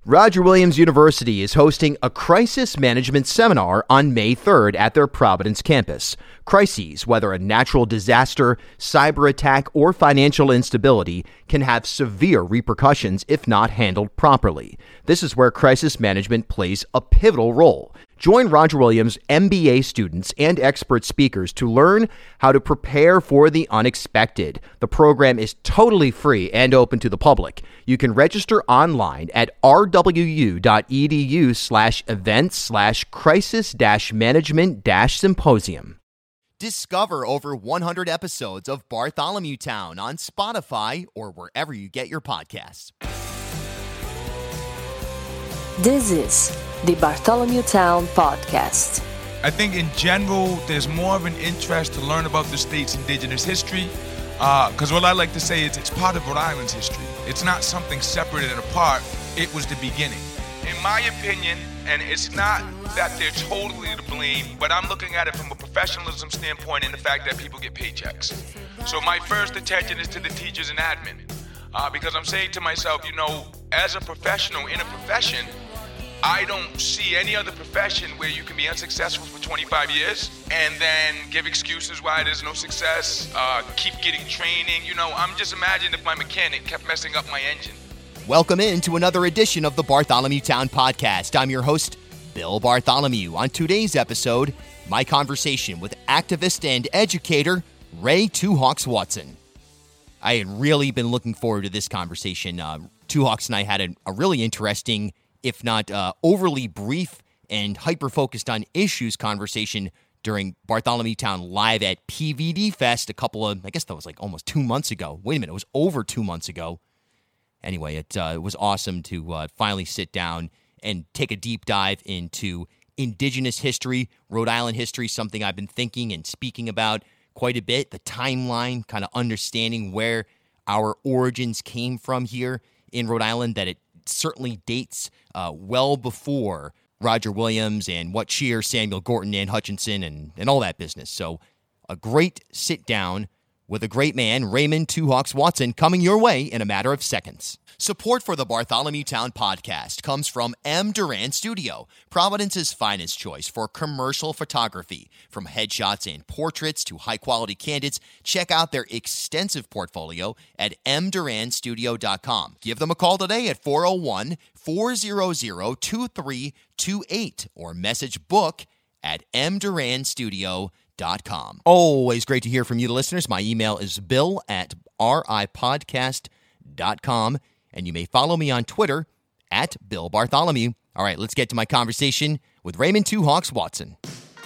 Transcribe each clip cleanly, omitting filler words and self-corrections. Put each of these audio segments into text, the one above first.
Roger Williams University is hosting a crisis management seminar on May 3rd at their Providence campus. Crises, whether a natural disaster, cyber attack, or financial instability, can have severe repercussions if not handled properly. This is where crisis management plays a pivotal role. Join Roger Williams MBA students and expert speakers to learn how to prepare for the unexpected. The program is totally free and open to the public. You can register online at rwu.edu/events/crisis-management-symposium. Discover over 100 episodes of Bartholomew Town on Spotify or wherever you get your podcasts. This is the Bartholomew Town Podcast. I think in general, there's more of an interest to learn about the state's indigenous history, because what I like to say is it's part of Rhode Island's history. It's not something separate and apart. It was the beginning. In my opinion, and it's not that they're totally to blame, but I'm looking at it from a professionalism standpoint and the fact that people get paychecks. So my first attention is to the teachers and admin, because I'm saying to myself, as a professional in a profession, I don't see any other profession where you can be unsuccessful for 25 years and then give excuses why there's no success, keep getting training. I'm just imagining if my mechanic kept messing up my engine. Welcome in to another edition of the Bartholomew Town Podcast. I'm your host, Bill Bartholomew. On today's episode, my conversation with activist and educator Ray Two Hawks Watson. I had really been looking forward to this conversation. Two Hawks and I had a really interesting, if not overly brief and hyper-focused on issues conversation during Bartholomew Town Live at PVD Fest I guess that was like almost 2 months ago. Wait a minute, it was over 2 months ago. Anyway, it was awesome to finally sit down and take a deep dive into indigenous history, Rhode Island history, something I've been thinking and speaking about quite a bit, the timeline, kind of understanding where our origins came from here in Rhode Island, that it certainly dates well before Roger Williams and What Cheer, Samuel Gorton, Ann Hutchinson, and all that business. So a great sit down with a great man, Raymond Two Hawks Watson, coming your way in a matter of seconds. Support for the Bartholomew Town Podcast comes from M. Duran Studio, Providence's finest choice for commercial photography. From headshots and portraits to high-quality candidates, check out their extensive portfolio at mduranstudio.com. Give them a call today at 401-400-2328 or message book at mduranstudio.com. Always great to hear from you, listeners. My email is bill@ripodcast.com, and you may follow me on Twitter at Bill Bartholomew. All right, let's get to my conversation with Raymond Two Hawks Watson.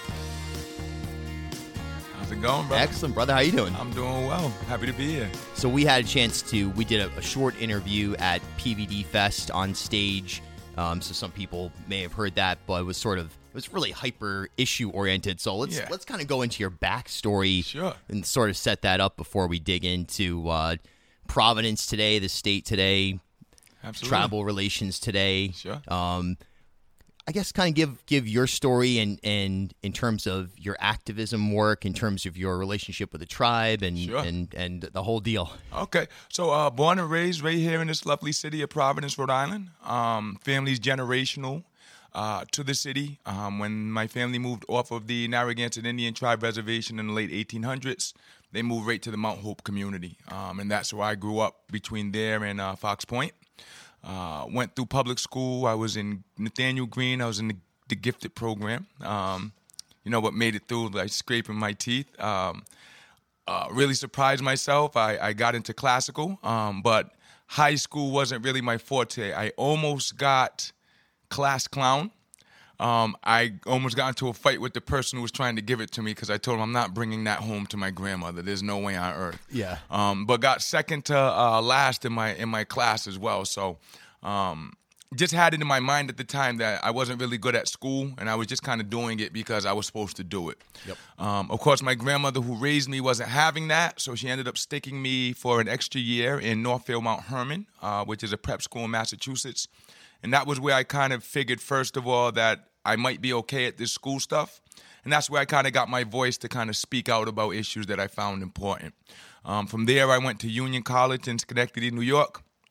How's it going, brother? Excellent, brother. How you doing? I'm doing well. Happy to be here. So we had a chance we did a short interview at PVD Fest on stage. So some people may have heard that, but it was really hyper issue oriented. So let's kind of go into your backstory and sort of set that up before we dig into Providence today, the state today, tribal relations today. Sure. I guess kind of give your story and in terms of your activism work, in terms of your relationship with the tribe and the whole deal. Okay. So born and raised right here in this lovely city of Providence, Rhode Island. Family's generational to the city. When my family moved off of the Narragansett Indian Tribe Reservation in the late 1800s, they moved right to the Mount Hope community. And that's where I grew up, between there and Fox Point. Went through public school. I was in Nathaniel Green. I was in the gifted program. What made it through, like scraping my teeth. Really surprised myself. I got into classical, but high school wasn't really my forte. I almost got class clown. I almost got into a fight with the person who was trying to give it to me because I told him I'm not bringing that home to my grandmother. There's no way on earth. Yeah. But got second to last in my class as well. So just had it in my mind at the time that I wasn't really good at school, and I was just kind of doing it because I was supposed to do it. Yep. Of course, my grandmother who raised me wasn't having that, so she ended up sticking me for an extra year in Northfield Mount Herman, which is a prep school in Massachusetts. And that was where I kind of figured, first of all, that I might be okay at this school stuff. And that's where I kind of got my voice to kind of speak out about issues that I found important. From there, I went to Union College in Schenectady, New York.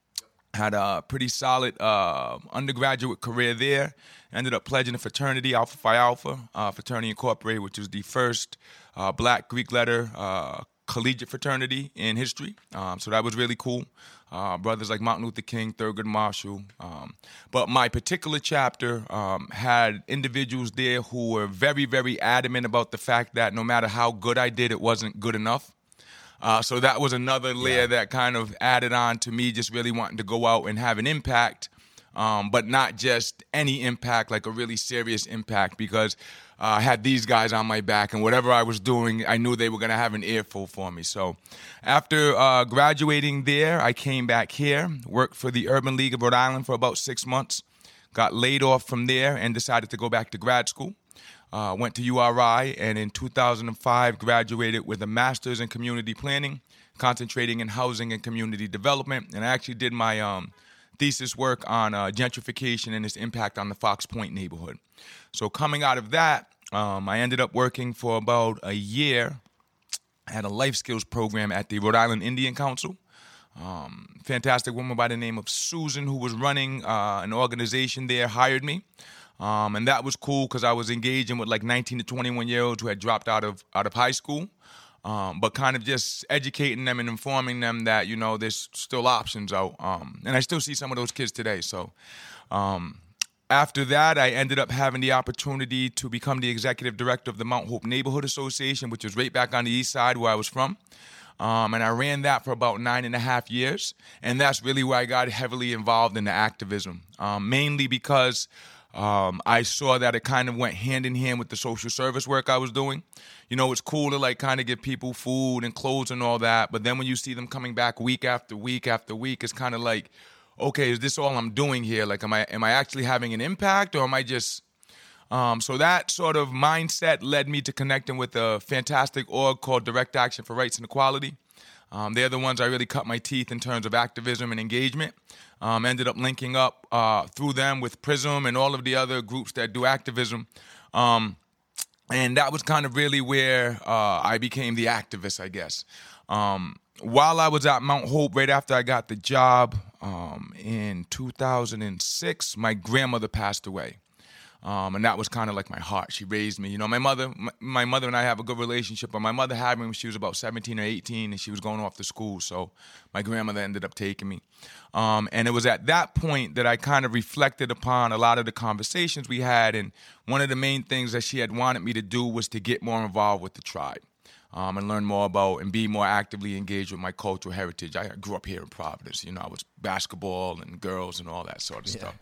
Had a pretty solid undergraduate career there. Ended up pledging a fraternity, Alpha Phi Alpha, Fraternity Incorporated, which was the first black Greek letter collegiate fraternity in history. So that was really cool. Brothers like Martin Luther King, Thurgood Marshall. But my particular chapter had individuals there who were very, very adamant about the fact that no matter how good I did, it wasn't good enough. So that was another layer that kind of added on to me just really wanting to go out and have an impact, but not just any impact, like a really serious impact, because I had these guys on my back, and whatever I was doing, I knew they were going to have an earful for me. So after graduating there, I came back here, worked for the Urban League of Rhode Island for about 6 months, got laid off from there, and decided to go back to grad school. Went to URI, and in 2005 graduated with a master's in community planning, concentrating in housing and community development. And I actually did my thesis work on gentrification and its impact on the Fox Point neighborhood. So coming out of that, I ended up working for about a year. I had a life skills program at the Rhode Island Indian Council. Fantastic woman by the name of Susan, who was running an organization there, hired me. And that was cool because I was engaging with like 19 to 21-year-olds who had dropped out of high school, but kind of just educating them and informing them that, you know, there's still options out. And I still see some of those kids today. So after that, I ended up having the opportunity to become the executive director of the Mount Hope Neighborhood Association, which was right back on the east side where I was from. And I ran that for about 9.5 years. And that's really where I got heavily involved in the activism, mainly because I saw that it kind of went hand in hand with the social service work I was doing. You know, it's cool to like kind of give people food and clothes and all that, but then when you see them coming back week after week after week, it's kind of like, okay, is this all I'm doing here? Like, am I actually having an impact, or am I just... So that sort of mindset led me to connecting with a fantastic org called Direct Action for Rights and Equality. They're the ones I really cut my teeth in terms of activism and engagement. Ended up linking up through them with PRISM and all of the other groups that do activism. And that was kind of really where I became the activist, I guess. While I was at Mount Hope, right after I got the job in 2006, my grandmother passed away. And that was kind of like my heart. She raised me. You know, my mother and I have a good relationship, but my mother had me when she was about 17 or 18, and she was going off to school. So my grandmother ended up taking me. And it was at that point that I kind of reflected upon a lot of the conversations we had. And one of the main things that she had wanted me to do was to get more involved with the tribe. And learn more about and be more actively engaged with my cultural heritage. I grew up here in Providence. You know, I was basketball and girls and all that sort of stuff.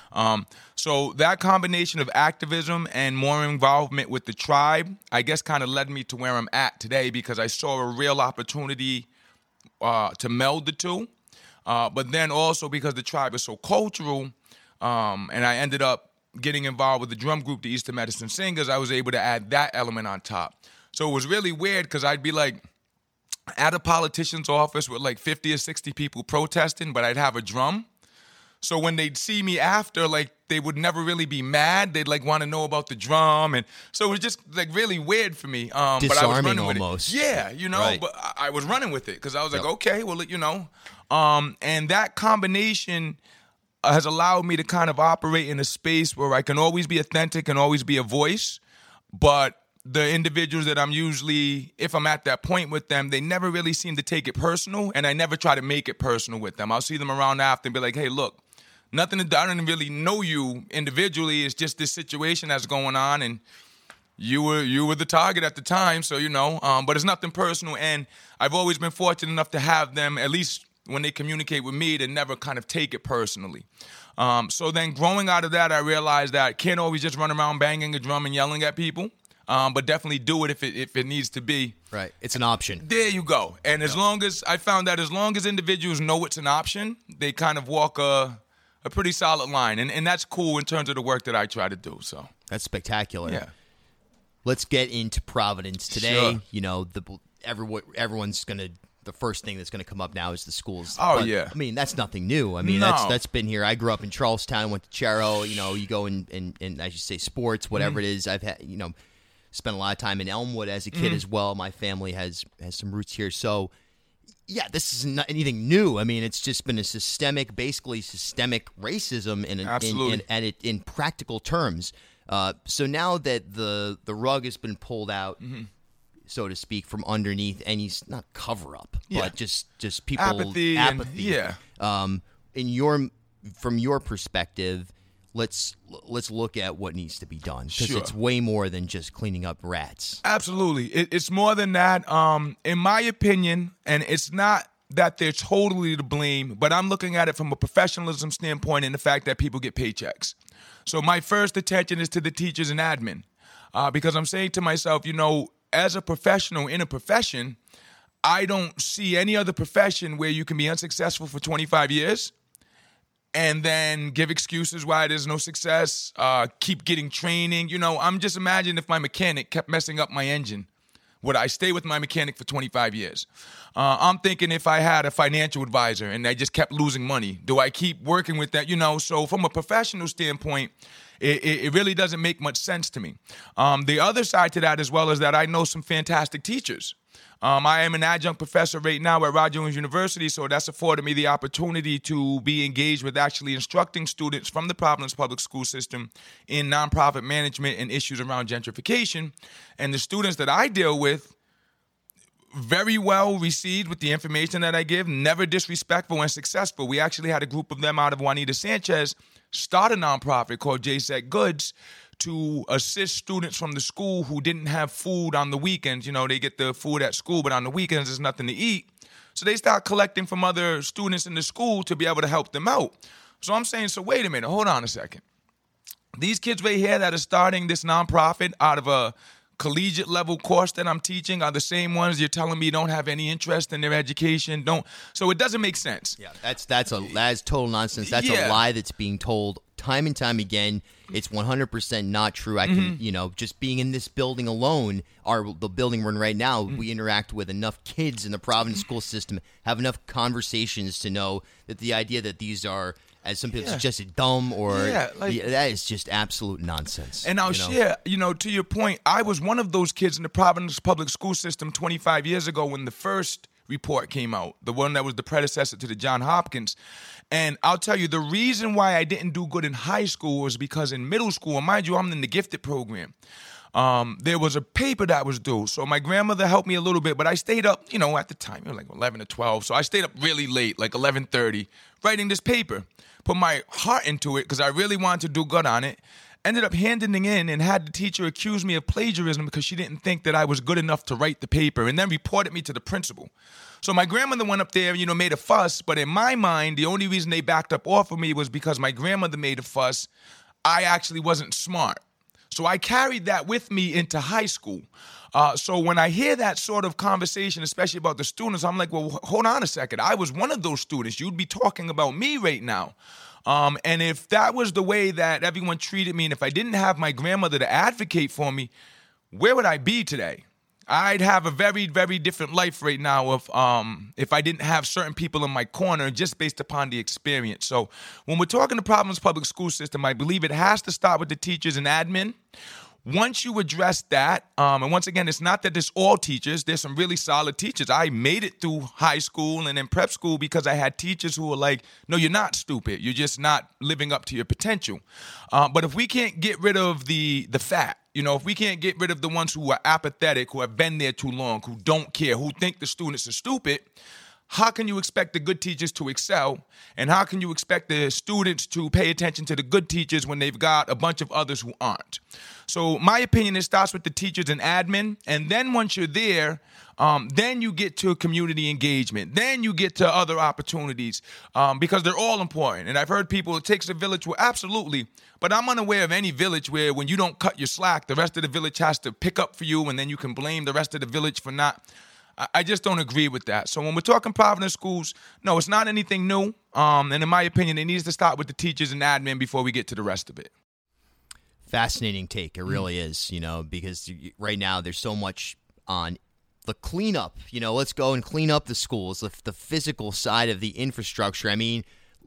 So that combination of activism and more involvement with the tribe, I guess, kind of led me to where I'm at today, because I saw a real opportunity to meld the two. But then also because the tribe is so cultural, and I ended up getting involved with the drum group, the Eastern Medicine Singers, I was able to add that element on top. So it was really weird because I'd be like at a politician's office with like 50 or 60 people protesting, but I'd have a drum. So when they'd see me after, like, they would never really be mad. They'd like want to know about the drum, and so it was just like really weird for me. Disarming, but I was running almost. with it. Yeah, you know. Right. But I was running with it because I was like, okay, well, you know, and that combination has allowed me to kind of operate in a space where I can always be authentic and always be a voice, but the individuals that I'm usually, if I'm at that point with them, they never really seem to take it personal, and I never try to make it personal with them. I'll see them around after and be like, hey, look, nothing, I don't really know you individually. It's just this situation that's going on, and you were the target at the time, so, you know, but it's nothing personal, and I've always been fortunate enough to have them, at least when they communicate with me, to never kind of take it personally. So then growing out of that, I realized that I can't always just run around banging a drum and yelling at people. But definitely do it if it needs to be. Right. It's an option. There you go. And as long as I found that as long as individuals know it's an option, they kind of walk a pretty solid line. And that's cool in terms of the work that I try to do. So that's spectacular. Yeah. Let's get into Providence today. Sure. You know, everyone's going to, the first thing that's going to come up now is the schools. Oh, but, yeah. I mean, that's nothing new. I mean, No. that's been here. I grew up in Charlestown, went to Chero. You know, you go in I should say sports, whatever it is. I've had, you know, spent a lot of time in Elmwood as a kid as well. My family has some roots here. So Yeah, this is not anything new. I mean, it's just been basically systemic racism in practical terms. So now that the rug has been pulled out, so to speak, from underneath, and he's not cover up, but just people apathy. From your perspective, let's look at what needs to be done, because it's way more than just cleaning up rats. Absolutely, it's more than that. In my opinion, and it's not that they're totally to blame, but I'm looking at it from a professionalism standpoint and the fact that people get paychecks. So my first attention is to the teachers and admin, because I'm saying to myself, as a professional in a profession, I don't see any other profession where you can be unsuccessful for 25 years and then give excuses why there's no success, keep getting training. I'm just imagining if my mechanic kept messing up my engine. Would I stay with my mechanic for 25 years? I'm thinking if I had a financial advisor and they just kept losing money, do I keep working with that? So from a professional standpoint, it really doesn't make much sense to me. The other side to that as well is that I know some fantastic teachers. I am an adjunct professor right now at Rod Jones University, so that's afforded me the opportunity to be engaged with actually instructing students from the Providence Public School System in nonprofit management and issues around gentrification. And the students that I deal with, very well received with the information that I give, never disrespectful and successful. We actually had a group of them out of Juanita Sanchez start a nonprofit called JSEC Goods to assist students from the school who didn't have food on the weekends. They get the food at school, but on the weekends there's nothing to eat. So they start collecting from other students in the school to be able to help them out. So I'm saying, so wait a minute, hold on a second. These kids right here that are starting this nonprofit out of a collegiate level course that I'm teaching are the same ones you're telling me don't have any interest in their education. So it doesn't make sense. Yeah, that's total nonsense. That's a lie that's being told time and time again. It's 100% not true. I can, just being in this building alone, the building we're in right now, we interact with enough kids in the Providence school system, have enough conversations to know that the idea that these are, as some people suggested, dumb or that is just absolute nonsense. And I'll share, to your point, I was one of those kids in the Providence public school system 25 years ago when the first report came out, the one that was the predecessor to the John Hopkins. And I'll tell you, the reason why I didn't do good in high school was because in middle school, and mind you, I'm in the gifted program. There was a paper that was due. So my grandmother helped me a little bit, but I stayed up, at the time, it was like 11 or 12. So I stayed up really late, like 11:30, writing this paper. Put my heart into it because I really wanted to do good on it. Ended up handing it in and had the teacher accuse me of plagiarism because she didn't think that I was good enough to write the paper, and then reported me to the principal. So my grandmother went up there, made a fuss, but in my mind, the only reason they backed up off of me was because my grandmother made a fuss. I actually wasn't smart. So I carried that with me into high school. So when I hear that sort of conversation, especially about the students, I'm like, well, hold on a second. I was one of those students. You'd be talking about me right now. And if that was the way that everyone treated me, and if I didn't have my grandmother to advocate for me, where would I be today? I'd have a very, very different life right now if I didn't have certain people in my corner just based upon the experience. So when we're talking the Providence Public School System, I believe it has to start with the teachers and admin. Once you address that, and once again, it's not that it's all teachers. There's some really solid teachers. I made it through high school and then prep school because I had teachers who were like, no, you're not stupid. You're just not living up to your potential. But if we can't get rid of the fat, if we can't get rid of the ones who are apathetic, who have been there too long, who don't care, who think the students are stupid, how can you expect the good teachers to excel? And how can you expect the students to pay attention to the good teachers when they've got a bunch of others who aren't? So my opinion, it starts with the teachers and admin. And then once you're there, then you get to community engagement. Then you get to other opportunities because they're all important. And I've heard people, it takes a village. Well, absolutely. But I'm unaware of any village where when you don't cut your slack, the rest of the village has to pick up for you, and then you can blame the rest of the village for not. I just don't agree with that. So when we're talking Providence schools, no, it's not anything new. And in my opinion, it needs to start with the teachers and admin before we get to the rest of it. Fascinating take. It really is, because right now there's so much on the cleanup. Let's go and clean up the schools, the physical side of the infrastructure. I mean,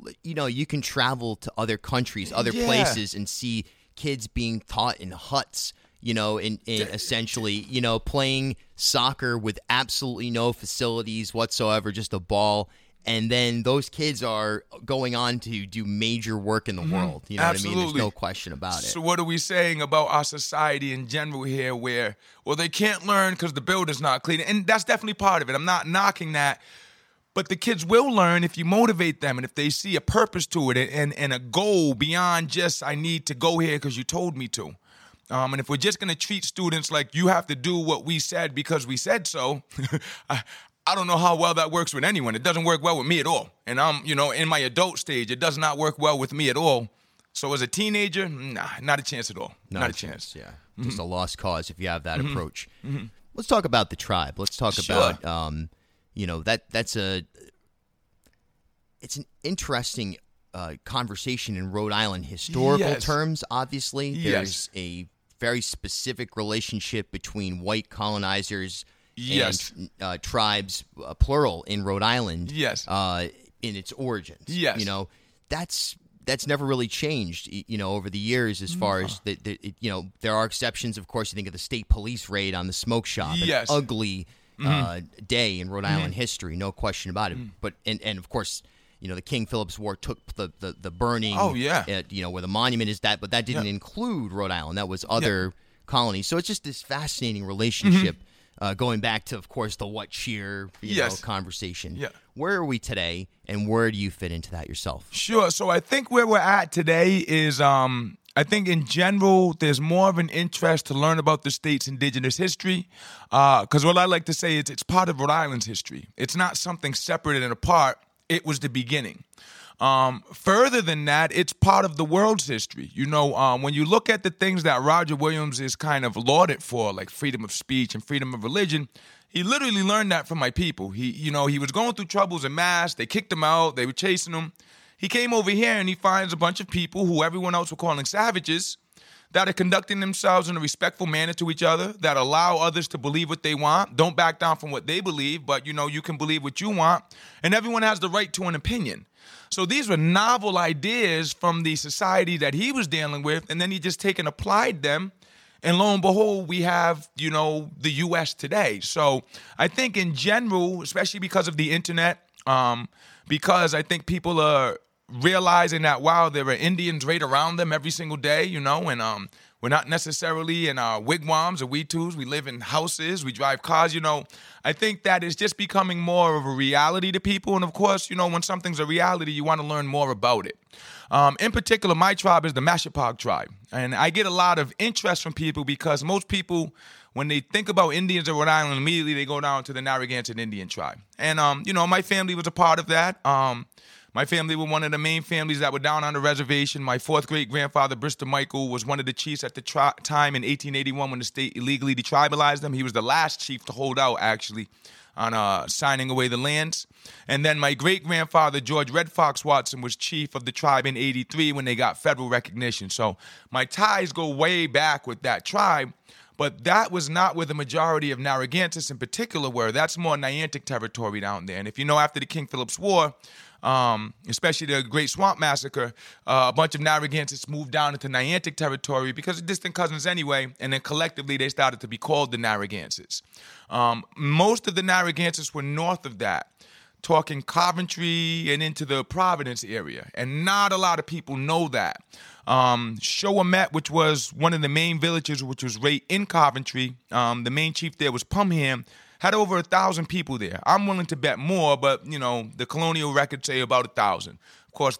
you can travel to other countries, other places, and see kids being taught in huts. in essentially, playing soccer with absolutely no facilities whatsoever, just a ball. And then those kids are going on to do major work in the world. You know Absolutely. what I mean? There's no question about it. So what are we saying about our society in general here where, well, they can't learn because the building's not clean? And that's definitely part of it. I'm not knocking that. But the kids will learn if you motivate them and if they see a purpose to it and a goal beyond just, I need to go here because you told me to. And if we're just going to treat students like you have to do what we said because we said so, I don't know how well that works with anyone. It doesn't work well with me at all. And I'm, in my adult stage, it does not work well with me at all. So as a teenager, not a chance at all. Not a chance. Yeah, just a lost cause if you have that approach. Let's talk about the tribe. Let's talk about, it's an interesting conversation in Rhode Island historical terms. Obviously, there's a very specific relationship between white colonizers and tribes, plural, in Rhode Island. In its origins. That's never really changed, over the years as far as, there are exceptions, of course. You think of the state police raid on the smoke shop. An ugly day in Rhode Island history, no question about it. But, and of course, the King Philip's War took the burning, where the monument is but that didn't include Rhode Island. That was other colonies. So it's just this fascinating relationship going back to, of course, the what cheer conversation. Where are we today, and where do you fit into that yourself? Sure. So I think where we're at today is, I think in general, there's more of an interest to learn about the state's indigenous history, because what I like to say is it's part of Rhode Island's history. It's not something separate and apart. It was the beginning. Further than that, it's part of the world's history. When you look at the things that Roger Williams is kind of lauded for, like freedom of speech and freedom of religion, he literally learned that from my people. He was going through troubles in Mass. They kicked him out. They were chasing him. He came over here and he finds a bunch of people who everyone else were calling savages that are conducting themselves in a respectful manner to each other, that allow others to believe what they want, don't back down from what they believe, but, you can believe what you want, and everyone has the right to an opinion. So these were novel ideas from the society that he was dealing with, and then he just taken applied them, and lo and behold, we have, the U.S. today. So I think in general, especially because of the internet, because I think people are realizing that, wow, there are Indians right around them every single day, and we're not necessarily in our wigwams or weetus. We live in houses. We drive cars, I think that is just becoming more of a reality to people. And, of course, when something's a reality, you want to learn more about it. In particular, my tribe is the Mashapog tribe. And I get a lot of interest from people because most people, when they think about Indians in Rhode Island, immediately they go down to the Narragansett Indian tribe. And, my family was a part of that. My family were one of the main families that were down on the reservation. My fourth great-grandfather, Bristol Michael, was one of the chiefs at the time in 1881 when the state illegally detribalized them. He was the last chief to hold out, actually, on signing away the lands. And then my great-grandfather, George Red Fox Watson, was chief of the tribe in 83 when they got federal recognition. So my ties go way back with that tribe. But that was not where the majority of Narragansetts in particular were. That's more Niantic territory down there. And if you know, after the King Philip's War, especially the Great Swamp Massacre, a bunch of Narragansetts moved down into Niantic territory because of distant cousins anyway, and then collectively they started to be called the Narragansetts. Most of the Narragansetts were north of that, talking Coventry and into the Providence area, and not a lot of people know that. Showamet, which was one of the main villages, which was right in Coventry, the main chief there was Pumham, had over 1,000 people there. I'm willing to bet more, but, the colonial records say about 1,000. Of course,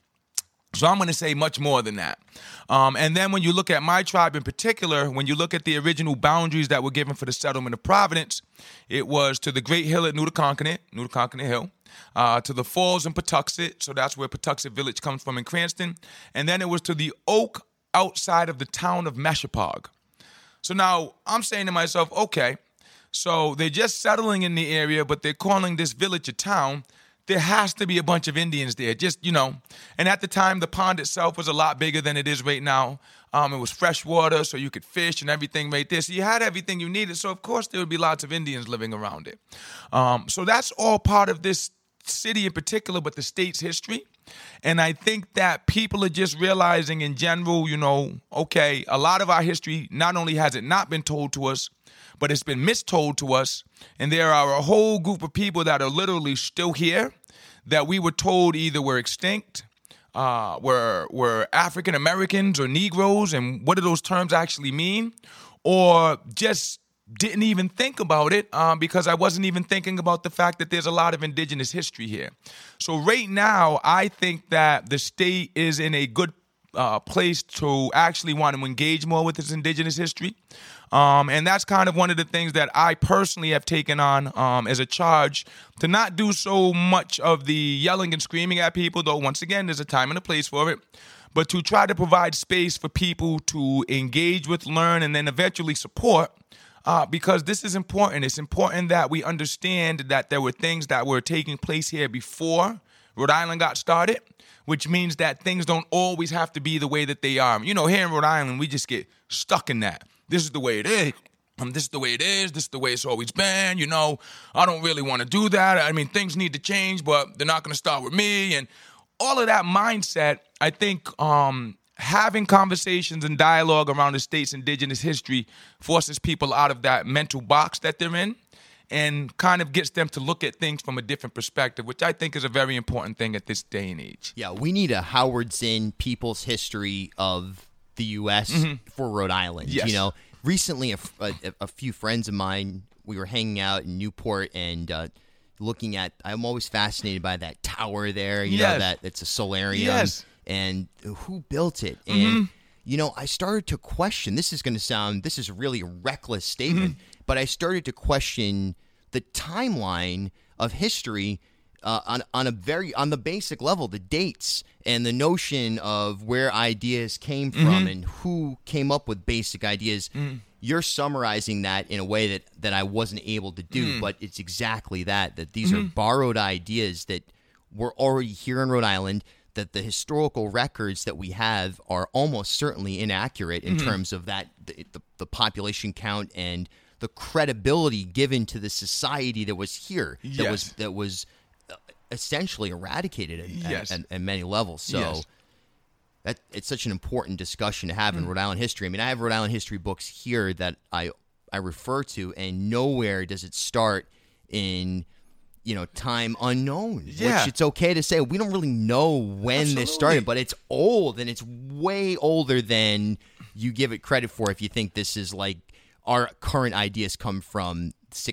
so I'm going to say much more than that. And then when you look at my tribe in particular, when you look at the original boundaries that were given for the settlement of Providence, it was to the Great Hill at Nutaconquenet Hill, to the Falls in Patuxet, so that's where Patuxet Village comes from in Cranston, and then it was to the oak outside of the town of Mashapog. So now I'm saying to myself, okay, so they're just settling in the area, but they're calling this village a town. There has to be a bunch of Indians there, and at the time, the pond itself was a lot bigger than it is right now. It was fresh water, so you could fish and everything right there. So you had everything you needed, so of course there would be lots of Indians living around it. So that's all part of this city in particular, but the state's history. And I think that people are just realizing in general, okay, a lot of our history, not only has it not been told to us, but it's been mistold to us. And there are a whole group of people that are literally still here that we were told either were extinct, were African Americans or Negroes, and what do those terms actually mean, or just didn't even think about it because I wasn't even thinking about the fact that there's a lot of indigenous history here. So right now, I think that the state is in a good place to actually want to engage more with its indigenous history. And that's kind of one of the things that I personally have taken on as a charge, to not do so much of the yelling and screaming at people, though once again, there's a time and a place for it, but to try to provide space for people to engage with, learn, and then eventually support, because this is important. It's important that we understand that there were things that were taking place here before Rhode Island got started, which means that things don't always have to be the way that they are. Here in Rhode Island, we just get stuck in that. This is the way it is. This is the way it is. This is the way it's always been. I don't really want to do that. I mean, things need to change, but they're not going to start with me. And all of that mindset, I think having conversations and dialogue around the state's indigenous history forces people out of that mental box that they're in and kind of gets them to look at things from a different perspective, which I think is a very important thing at this day and age. Yeah, we need a Howard Zinn People's History of the U.S. for Rhode Island. Yes. Recently a few friends of mine, we were hanging out in Newport and looking at, I'm always fascinated by that tower there, that it's a solarium. Yes. And who built it? And, I started to question, this is really a reckless statement, but I started to question the timeline of history on the basic level, the dates and the notion of where ideas came from and who came up with basic ideas. You're summarizing that in a way that I wasn't able to do, but it's exactly that these are borrowed ideas that were already here in Rhode Island, that the historical records that we have are almost certainly inaccurate in terms of that the population count and the credibility given to the society that was here, that was essentially eradicated at many levels. So it's such an important discussion to have in Rhode Island history. I mean, I have Rhode Island history books here that I refer to, and nowhere does it start in time unknown, which it's okay to say. We don't really know when this started, but it's old, and it's way older than you give it credit for if you think this is like our current ideas come from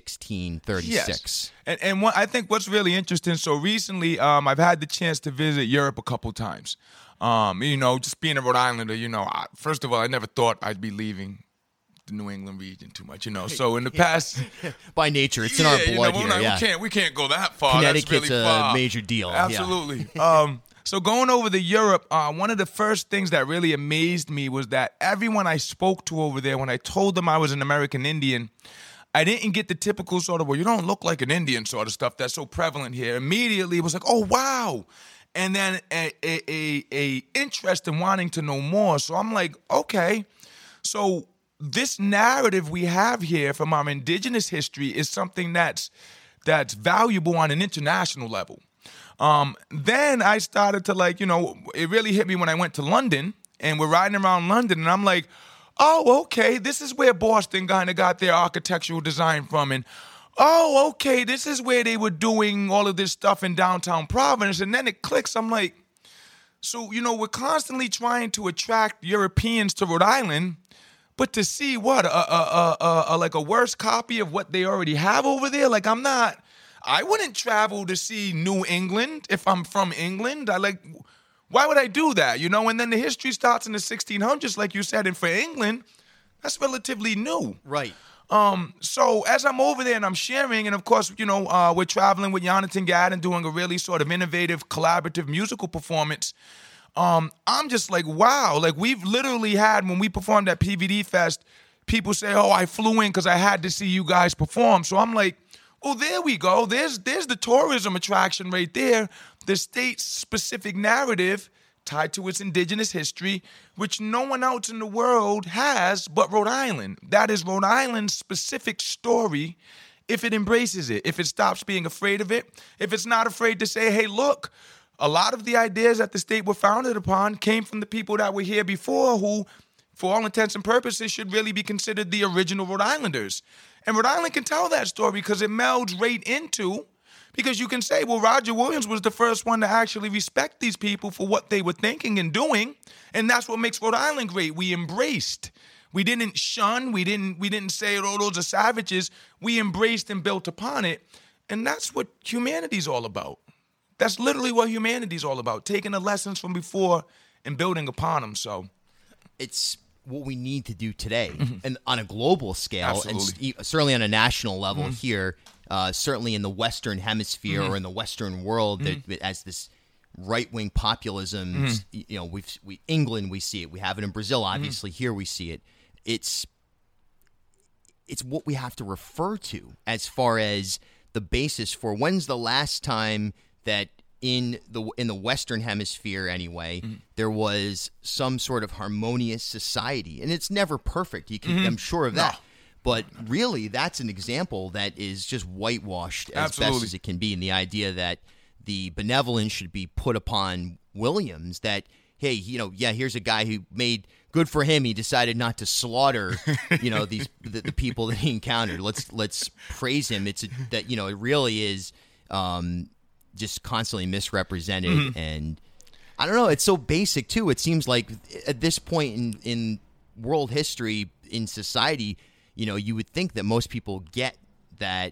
1636. Yes. And I think what's really interesting, so recently I've had the chance to visit Europe a couple times. Just being a Rhode Islander, first of all, I never thought I'd be leaving the New England region too much, So in the past, by nature, it's in our blood here. We can't go that far. Connecticut's That's really far. A major deal. Absolutely. So going over to Europe, one of the first things that really amazed me was that everyone I spoke to over there, when I told them I was an American Indian, I didn't get the typical sort of, well, you don't look like an Indian sort of stuff that's so prevalent here. Immediately, it was like, oh, wow. And then a interest in wanting to know more. So I'm like, okay. So this narrative we have here from our indigenous history is something that's valuable on an international level. Then I started to it really hit me when I went to London, and we're riding around London, and I'm like, oh, okay, this is where Boston kind of got their architectural design from, and oh, okay, this is where they were doing all of this stuff in downtown Providence, and then it clicks. I'm like, so, we're constantly trying to attract Europeans to Rhode Island, but to see what, a worse copy of what they already have over there? I wouldn't travel to see New England if I'm from England. Why would I do that? And then the history starts in the 1600s, like you said, and for England, that's relatively new. Right. So as I'm over there and I'm sharing, and of course, we're traveling with Jonathan Gadd and doing a really sort of innovative, collaborative musical performance. I'm just like, wow. We've literally had, when we performed at PVD Fest, people say, oh, I flew in because I had to see you guys perform. So I'm like, well, there we go. There's the tourism attraction right there. The state's specific narrative tied to its indigenous history, which no one else in the world has but Rhode Island. That is Rhode Island's specific story if it embraces it, if it stops being afraid of it, if it's not afraid to say, hey, look, a lot of the ideas that the state were founded upon came from the people that were here before who, for all intents and purposes, should really be considered the original Rhode Islanders. And Rhode Island can tell that story because it melds right into, because you can say, well, Roger Williams was the first one to actually respect these people for what they were thinking and doing, and that's what makes Rhode Island great. We embraced. We didn't shun. We didn't say, oh, those are savages. We embraced and built upon it, and that's what humanity's all about. That's literally what humanity's all about, taking the lessons from before and building upon them. So it's what we need to do today, and on a global scale, Absolutely. and certainly on a national level here, certainly in the Western Hemisphere or in the Western world, that as this right-wing populism, you know, England we see it, we have it in Brazil, obviously here we see it. It's what we have to refer to as far as the basis for when's the last time that in the Western Hemisphere anyway, there was some sort of harmonious society. And it's never perfect. I'm sure of that. No. But really, that's an example that is just whitewashed as best as it can be. And the idea that the benevolence should be put upon Williams, that, hey, you know, yeah, here's a guy who made good for him. He decided not to slaughter, you know, the people that he encountered. Let's praise him. That, you know, it really is just constantly misrepresented, and I don't know. It's so basic too. It seems like at this point in world history, in society, you know, you would think that most people get that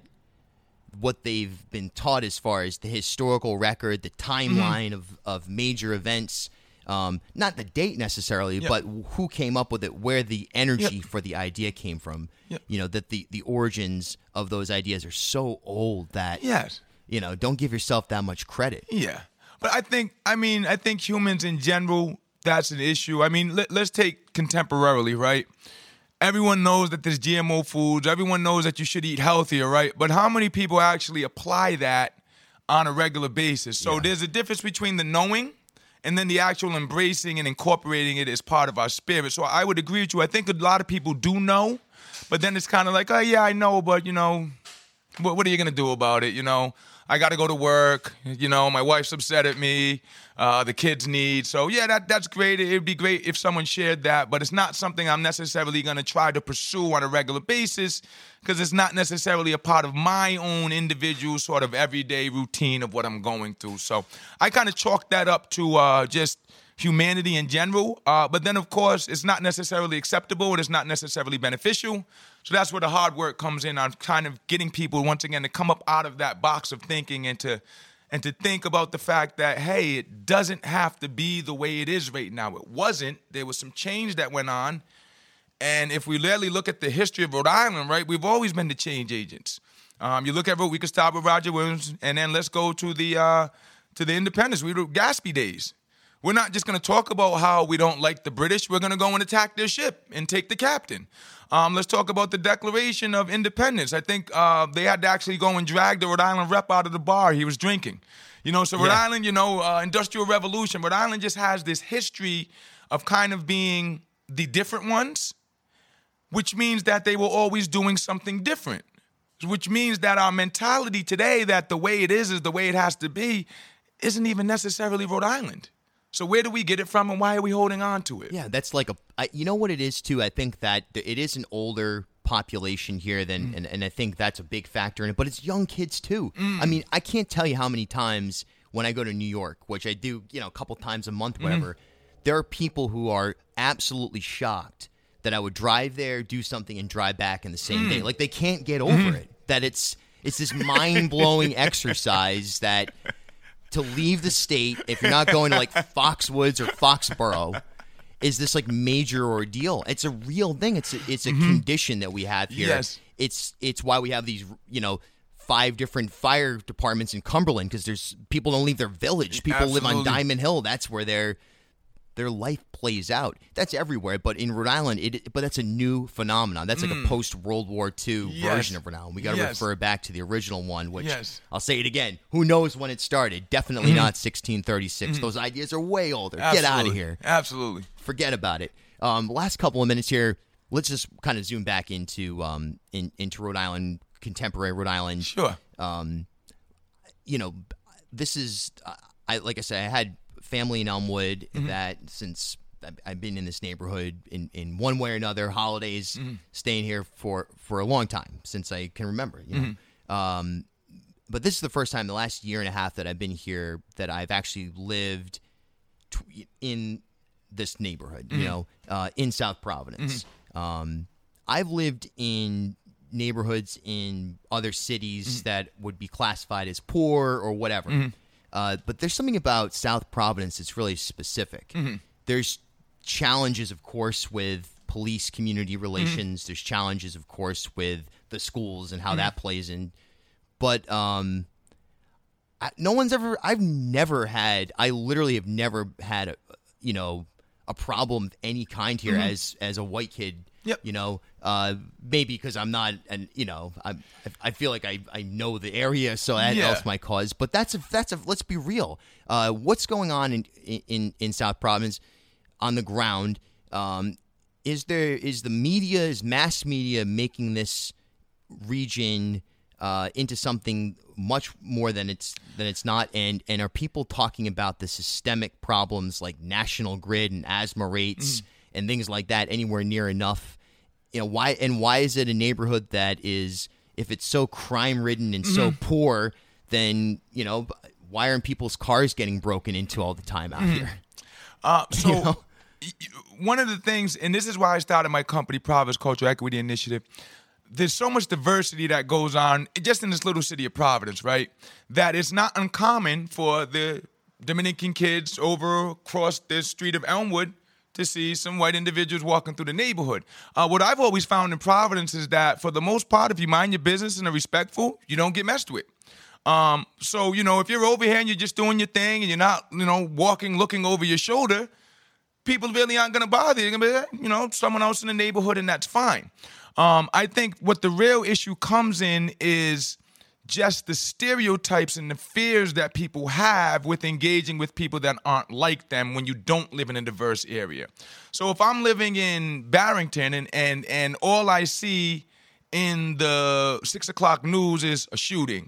what they've been taught as far as the historical record, the timeline of major events, not the date necessarily, but who came up with it, where the energy for the idea came from. You know, that the origins of those ideas are so old that you know, don't give yourself that much credit. Yeah. But I think humans in general, that's an issue. I mean, let's take contemporarily, right? Everyone knows that there's GMO foods. Everyone knows that you should eat healthier, right? But how many people actually apply that on a regular basis? So there's a difference between the knowing and then the actual embracing and incorporating it as part of our spirit. So I would agree with you. I think a lot of people do know, but then it's kind of like, oh, yeah, I know, but, you know, what are you going to do about it, you know? I got to go to work. You know, my wife's upset at me. The kids need. So, yeah, that's great. It would be great if someone shared that. But it's not something I'm necessarily going to try to pursue on a regular basis because it's not necessarily a part of my own individual sort of everyday routine of what I'm going through. So I kind of chalk that up to just humanity in general. But then, of course, it's not necessarily acceptable and it's not necessarily beneficial. So that's where the hard work comes in on kind of getting people, once again, to come up out of that box of thinking and to think about the fact that, hey, it doesn't have to be the way it is right now. It wasn't. There was some change that went on. And if we really look at the history of Rhode Island, right, we've always been the change agents. You look at, we could start with Roger Williams, and then let's go to the independence. We were Gaspee days. We're not just going to talk about how we don't like the British. We're going to go and attack their ship and take the captain. Let's talk about the Declaration of Independence. I think they had to actually go and drag the Rhode Island rep out of the bar he was drinking. You know, so Rhode Island, you know, Industrial Revolution. Rhode Island just has this history of kind of being the different ones, which means that they were always doing something different, which means that our mentality today, that the way it is the way it has to be, isn't even necessarily Rhode Island. So where do we get it from, and why are we holding on to it? Yeah, that's like you know what it is, too? I think that it is an older population here than, and I think that's a big factor in it, but it's young kids, too. I mean, I can't tell you how many times when I go to New York, which I do, you know, a couple times a month, whatever, there are people who are absolutely shocked that I would drive there, do something, and drive back in the same day. Like, they can't get over it, that it's this mind-blowing exercise that to leave the state, if you're not going to like Foxwoods or Foxborough, is this like major ordeal. It's a real thing. It's a condition that we have here. Yes. It's why we have these, you know, 5 different fire departments in Cumberland, because there's people don't leave their village. People live on Diamond Hill. That's where their life plays out. That's everywhere, but in Rhode Island, but that's a new phenomenon. That's like a post-World War II version of Rhode Island. We got to refer back to the original one, which I'll say it again. Who knows when it started? Definitely not 1636. Those ideas are way older. Get out of here. Absolutely. Forget about it. Last couple of minutes here. Let's just kind of zoom back into Rhode Island, contemporary Rhode Island. Sure. You know, this is like I said, I had family in Elmwood that since I've been in this neighborhood in one way or another, holidays, staying here for a long time, since I can remember, you know. But this is the first time, the last year and a half that I've been here, that I've actually lived in this neighborhood, you know, in South Providence. I've lived in neighborhoods in other cities that would be classified as poor or whatever. But there's something about South Providence that's really specific. There's challenges, of course, with police-community relations. There's challenges, of course, with the schools and how that plays in. But I literally have never had, a problem of any kind here as a white kid. Yep. You know, maybe because I'm not, I feel like I know the area, so that helps my cause. But that's let's be real. What's going on in South Providence on the ground? Is mass media making this region into something much more than it's not, and are people talking about the systemic problems like National Grid and asthma rates and things like that anywhere near enough? You know, why is it a neighborhood that is, if it's so crime ridden and so poor, then, you know, why aren't people's cars getting broken into all the time out here? So You know? one of the things, and this is why I started my company, Providence Cultural Equity Initiative, there's so much diversity that goes on just in this little city of Providence, right? That it's not uncommon for the Dominican kids over across the street of Elmwood to see some white individuals walking through the neighborhood. What I've always found in Providence is that, for the most part, if you mind your business and are respectful, you don't get messed with. So, you know, if you're over here and you're just doing your thing and you're not, you know, walking, looking over your shoulder, people really aren't going to bother you. They're going to be, you know, someone else in the neighborhood, and that's fine. I think what the real issue comes in is just the stereotypes and the fears that people have with engaging with people that aren't like them when you don't live in a diverse area. So if I'm living in Barrington and all I see in the 6 o'clock news is a shooting,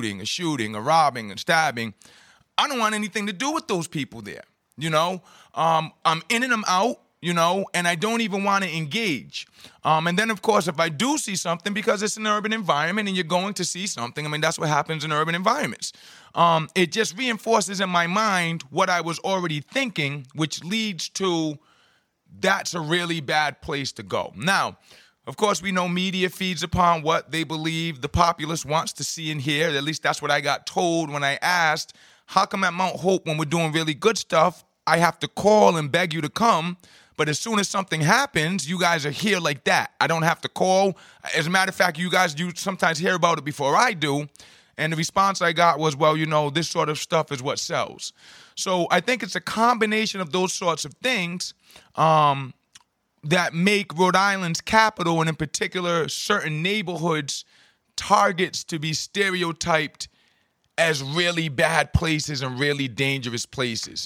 a robbing, a stabbing, I don't want anything to do with those people there. You know, I'm in and I'm out, you know, and I don't even want to engage. And then, of course, if I do see something, because it's an urban environment and you're going to see something, I mean, that's what happens in urban environments. It just reinforces in my mind what I was already thinking, which leads to that's a really bad place to go. Now, of course, we know media feeds upon what they believe the populace wants to see and hear. At least that's what I got told when I asked, how come at Mount Hope, when we're doing really good stuff, I have to call and beg you to come, but as soon as something happens, you guys are here like that? I don't have to call. As a matter of fact, you sometimes hear about it before I do. And the response I got was, well, you know, this sort of stuff is what sells. So I think it's a combination of those sorts of things that make Rhode Island's capital, and in particular certain neighborhoods, targets to be stereotyped as really bad places and really dangerous places.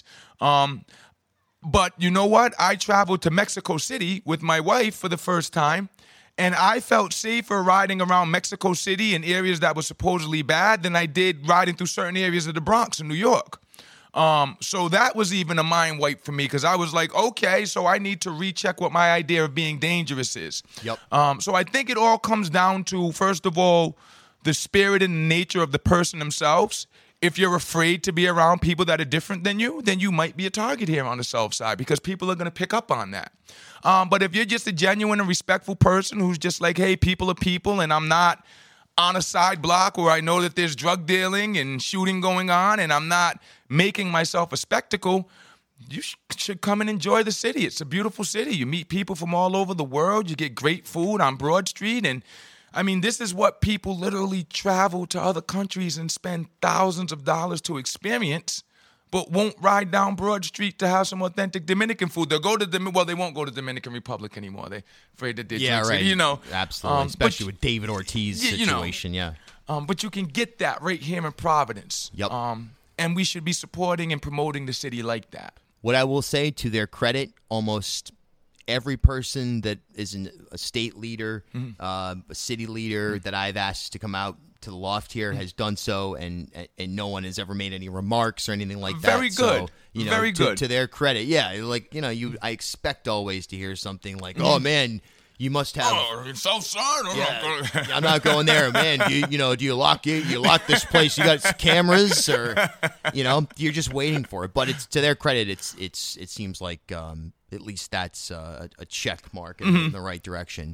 But you know what? I traveled to Mexico City with my wife for the first time, and I felt safer riding around Mexico City in areas that were supposedly bad than I did riding through certain areas of the Bronx in New York. So that was even a mind wipe for me, because I was like, okay, so I need to recheck what my idea of being dangerous is. Yep. So I think it all comes down to, first of all, the spirit and nature of the person themselves. If you're afraid to be around people that are different than you, then you might be a target here on the South Side, because people are going to pick up on that. But if you're just a genuine and respectful person who's just like, hey, people are people, and I'm not on a side block where I know that there's drug dealing and shooting going on, and I'm not making myself a spectacle, you should come and enjoy the city. It's a beautiful city. You meet people from all over the world. You get great food on Broad Street, and I mean, this is what people literally travel to other countries and spend thousands of dollars to experience, but won't ride down Broad Street to have some authentic Dominican food. They'll go to they won't go to Dominican Republic anymore. They're afraid that they right. it, you know. Absolutely, especially with David Ortiz situation, But you can get that right here in Providence. Yep. And we should be supporting and promoting the city like that. What I will say, to their credit, almost every person that is a state leader, a city leader that I've asked to come out to the loft here has done so, and no one has ever made any remarks or anything like that. Very good. So, Very good. To their credit. Yeah, like, I expect always to hear something like, oh, man, you must have. Oh, it's Southside. I'm not going there, man. Do you lock it? You lock this place? You got cameras, or you're just waiting for it. But it's to their credit. It seems like at least that's a check mark in the right direction.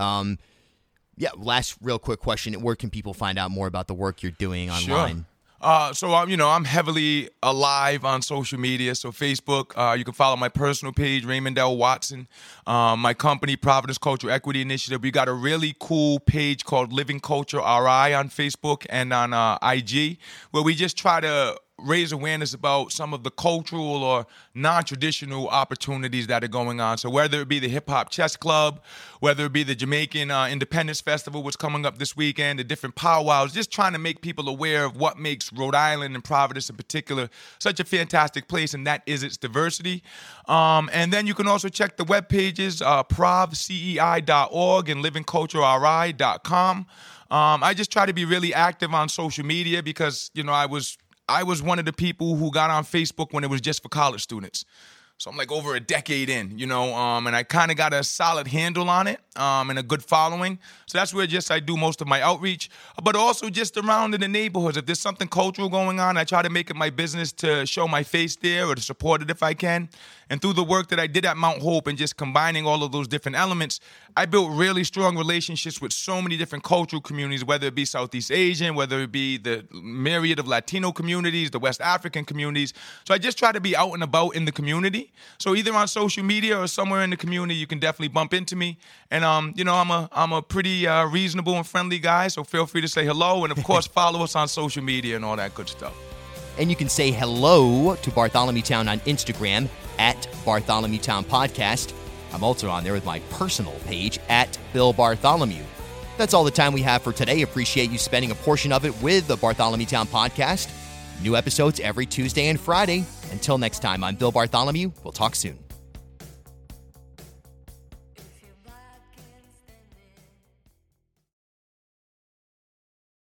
Last real quick question: where can people find out more about the work you're doing online? Sure. So I'm heavily alive on social media. So Facebook, you can follow my personal page, Raymond L. Watson. My company, Providence Cultural Equity Initiative. We got a really cool page called Living Culture RI on Facebook and on IG, where we just try to raise awareness about some of the cultural or non-traditional opportunities that are going on. So whether it be the Hip Hop Chess Club, whether it be the Jamaican Independence Festival, which is coming up this weekend, the different powwows, just trying to make people aware of what makes Rhode Island and Providence in particular such a fantastic place, and that is its diversity. And then you can also check the web pages, provcei.org and livingcultureri.com. I just try to be really active on social media because, I was one of the people who got on Facebook when it was just for college students. So I'm like over a decade in, and I kind of got a solid handle on it and a good following. So that's where I do most of my outreach, but also just around in the neighborhoods. If there's something cultural going on, I try to make it my business to show my face there or to support it if I can. And through the work that I did at Mount Hope and just combining all of those different elements, I built really strong relationships with so many different cultural communities, whether it be Southeast Asian, whether it be the myriad of Latino communities, the West African communities. So I just try to be out and about in the community. So either on social media or somewhere in the community, you can definitely bump into me. And, I'm a pretty reasonable and friendly guy, so feel free to say hello. And, of course, follow us on social media and all that good stuff. And you can say hello to Bartholomew Town on Instagram at Bartholomew Town Podcast. I'm also on there with my personal page at Bill Bartholomew. That's all the time we have for today. Appreciate you spending a portion of it with the Bartholomew Town Podcast. New episodes every Tuesday and Friday. Until next time, I'm Bill Bartholomew. We'll talk soon.